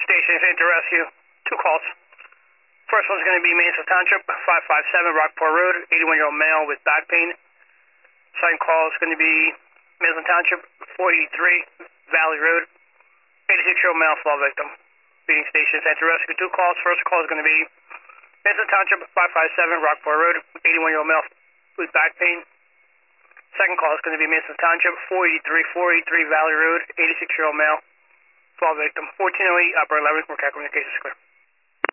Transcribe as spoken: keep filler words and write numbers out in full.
Station Santa Rescue. Two calls. First one's going to be Mansfield Township, five five seven Rockport Road, eighty-one-year-old male with back pain. Second call is going to be Mansfield Township, four eighty-three Valley Road, eighty-six-year-old male fall victim. Speeding Station Santa Rescue. Two calls. First call is going to be Mansfield Township, five five seven Rockport Road, eighty-one-year-old male with back pain. Second call is going to be Mansfield Township, four eighty-three Valley Road, eighty-six-year-old male fall victim. fourteen oh eight, Upper eleventh, we're calculating the case is clear.